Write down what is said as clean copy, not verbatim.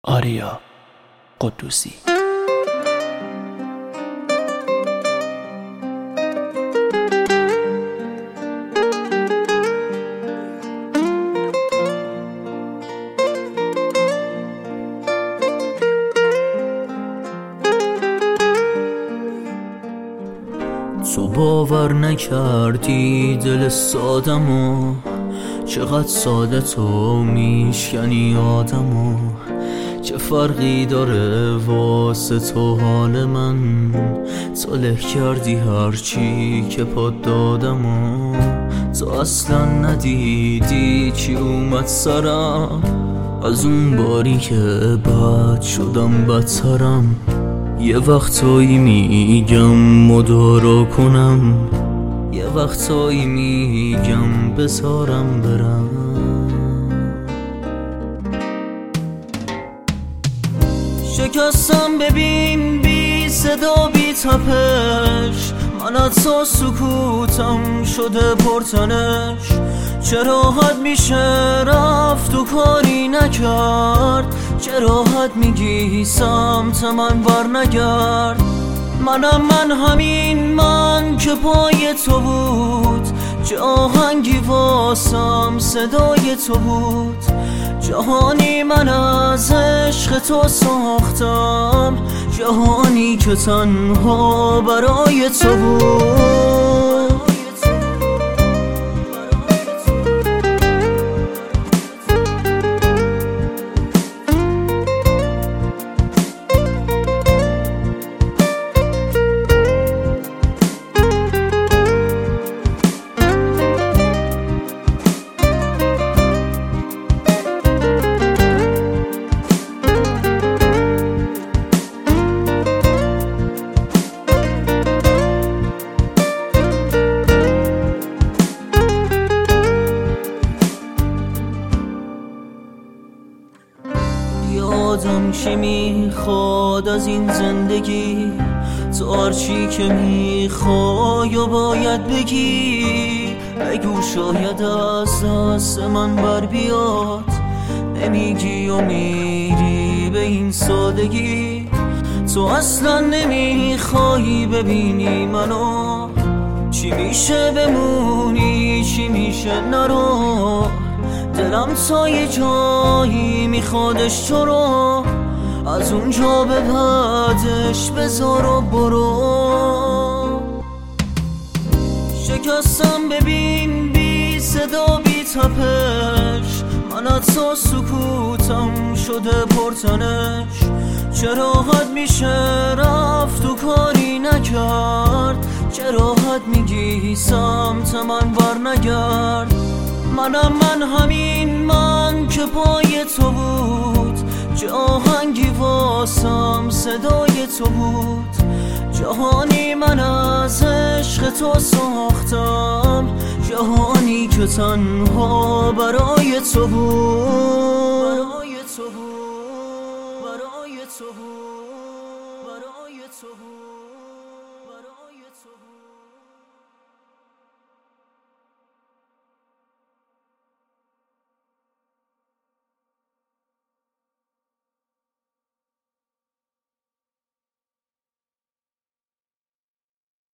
آریا قدوسی. تو باور نکردی دل سادمو، چقدر ساده تو میشکنی آدمو. چه فرقی داره واسه تو حال من، تو له کردی هرچی که پاد دادمو. تو اصلا ندیدی چی اومد سرم، از اون باری که بد شدم بدترم. یه وقتایی میگم مدارا کنم، یه وقتایی میگم بذارم برم. شکستم ببین بی صدا بی تپش، من از تو سکوتم شده پرتنش. چه راحت میشه رفت و کاری نکرد، چه راحت میگی سمت من بر نگرد. من همین من که پای تو بود، چه آهنگی واسم صدای تو بود. جهانی من از عشق تو ساختم، جهانی که تنها برای تو بود. یادم چی میخواد از این زندگی، تو هرچی که میخوای و باید بگی. بگو شاید از دست من بر بیاد، نمیگی و میری به این سادگی. تو اصلا نمیخوای ببینی منو، چی میشه بمونی چی میشه نرو. دلم تا یه جایی میخوادش تو رو، از اونجا به بعدش بذار و برو. شکستم ببین بی صدا بی تپش، من از تو سکوتم شده پرتنش. چه راحت میشه رفت و کاری نکرد، چه راحت میگی سمت من بر نگرد. من همین من که پای تو بود، چه آهنگی واسم صدای تو بود. جهانی من از عشق تو ساختم، جهانی که تنها برای تو بود. برای تو بود، برای تو بود، برای تو بود.